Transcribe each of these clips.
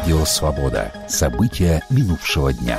Радио «Свобода». События минувшего дня.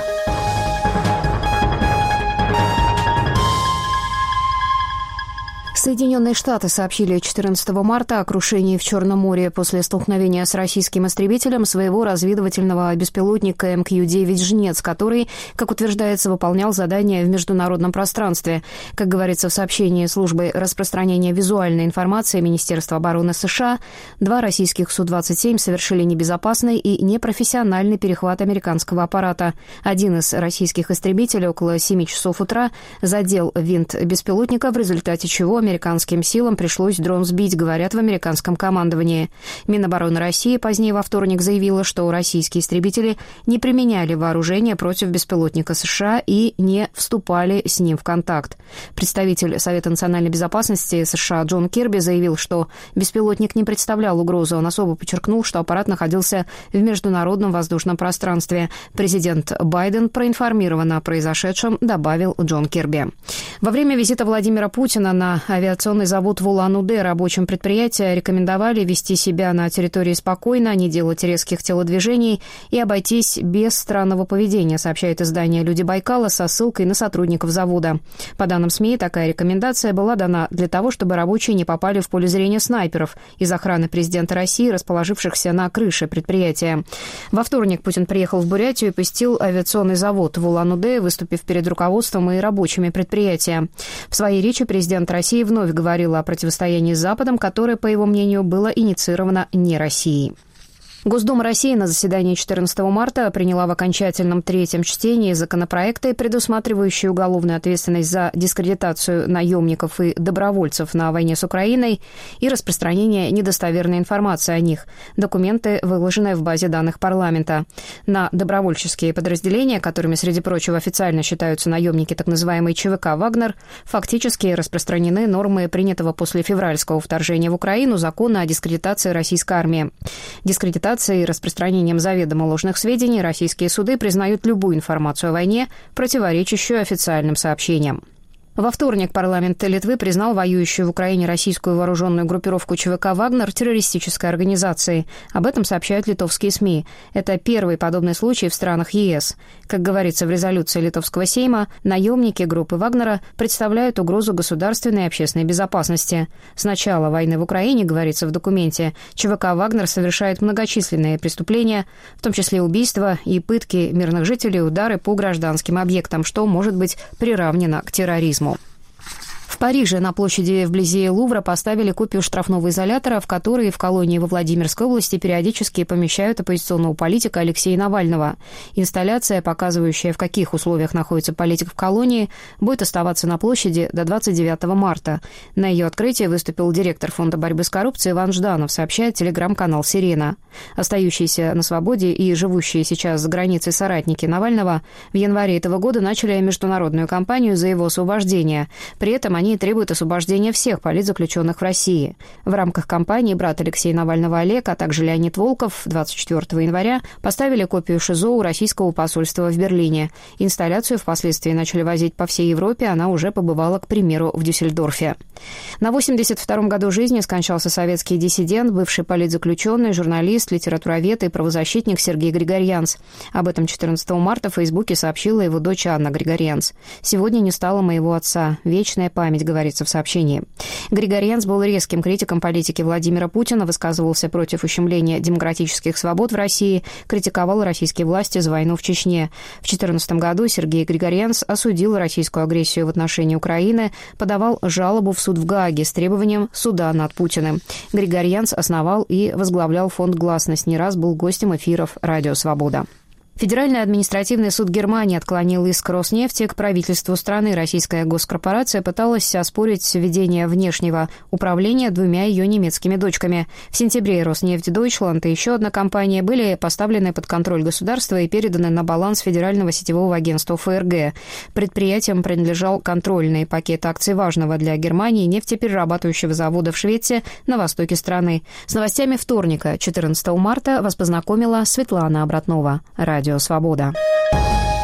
Соединенные Штаты сообщили 14 марта о крушении в Черном море после столкновения с российским истребителем своего разведывательного беспилотника МК-9 «Жнец», который, как утверждается, выполнял задания в международном пространстве. Как говорится в сообщении службы распространения визуальной информации Министерства обороны США, 2 российских Су-27 совершили небезопасный и непрофессиональный перехват американского аппарата. Один из российских истребителей около 7 часов утра задел винт беспилотника, в результате чего американским силам пришлось дрон сбить, говорят в американском командовании. Минобороны России позднее во вторник заявила, что российские истребители не применяли вооружение против беспилотника США и не вступали с ним в контакт. Представитель Совета национальной безопасности США Джон Кирби заявил, что беспилотник не представлял угрозу. Он особо подчеркнул, что аппарат находился в международном воздушном пространстве. Президент Байден проинформирован о произошедшем, добавил Джон Кирби. Во время визита Владимира Путина на авиационный завод в Улан-Удэ рабочим предприятия рекомендовали вести себя на территории спокойно, не делать резких телодвижений и обойтись без странного поведения, сообщает издание «Люди Байкала» со ссылкой на сотрудников завода. По данным СМИ, такая рекомендация была дана для того, чтобы рабочие не попали в поле зрения снайперов из охраны президента России, расположившихся на крыше предприятия. Во вторник Путин приехал в Бурятию и посетил авиационный завод в Улан-Удэ, выступив перед руководством и рабочими предприятия. В своей речи президент России вновь говорила о противостоянии с Западом, которое, по его мнению, было инициировано не Россией. Госдума России на заседании 14 марта приняла в окончательном 3-м чтении законопроекты, предусматривающие уголовную ответственность за дискредитацию наемников и добровольцев на войне с Украиной и распространение недостоверной информации о них. Документы выложены в базе данных парламента. На добровольческие подразделения, которыми, среди прочего, официально считаются наемники так называемой ЧВК «Вагнер», фактически распространены нормы принятого после февральского вторжения в Украину закона о дискредитации российской армии. Дискредитация и распространением заведомо ложных сведений российские суды признают любую информацию о войне, противоречащую официальным сообщениям. Во вторник парламент Литвы признал воюющую в Украине российскую вооруженную группировку ЧВК «Вагнер» террористической организацией. Об этом сообщают литовские СМИ. Это первый подобный случай в странах ЕС. Как говорится в резолюции Литовского Сейма, наемники группы «Вагнера» представляют угрозу государственной и общественной безопасности. С начала войны в Украине, говорится в документе, ЧВК «Вагнер» совершает многочисленные преступления, в том числе убийства и пытки мирных жителей, удары по гражданским объектам, что может быть приравнено к терроризму. В Париже на площади вблизи Лувра поставили копию штрафного изолятора, в который в колонии во Владимирской области периодически помещают оппозиционного политика Алексея Навального. Инсталляция, показывающая, в каких условиях находится политик в колонии, будет оставаться на площади до 29 марта. На ее открытии выступил директор Фонда борьбы с коррупцией Иван Жданов, сообщает телеграм-канал «Сирена». Остающиеся на свободе и живущие сейчас за границей соратники Навального в январе этого года начали международную кампанию за его освобождение. При этом они требуют освобождения всех политзаключенных в России. В рамках кампании брат Алексея Навального Олег, а также Леонид Волков 24 января поставили копию ШИЗО у российского посольства в Берлине. Инсталляцию впоследствии начали возить по всей Европе, она уже побывала, к примеру, в Дюссельдорфе. На 82-м году жизни скончался советский диссидент, бывший политзаключенный, журналист, литературовед и правозащитник Сергей Григорьянц. Об этом 14 марта в Фейсбуке сообщила его дочь Анна Григорьянц. «Сегодня не стало моего отца. Вечная память», говорится в сообщении. Григорьянц был резким критиком политики Владимира Путина, высказывался против ущемления демократических свобод в России, критиковал российские власти за войну в Чечне. В 2014 году Сергей Григорьянц осудил российскую агрессию в отношении Украины, подавал жалобу в суд в Гааге с требованием суда над Путиным. Григорьянц основал и возглавлял фонд «Гласность», не раз был гостем эфиров «Радио Свобода». Федеральный административный суд Германии отклонил иск Роснефти к правительству страны. Российская госкорпорация пыталась оспорить введение внешнего управления 2 ее немецкими дочками. В сентябре Роснефть Дойчланд и еще одна компания были поставлены под контроль государства и переданы на баланс Федерального сетевого агентства ФРГ. Предприятиям принадлежал контрольный пакет акций важного для Германии нефтеперерабатывающего завода в Швеции на востоке страны. С новостями вторника, 14 марта, вас познакомила Светлана Обратнова. Радио «Свобода».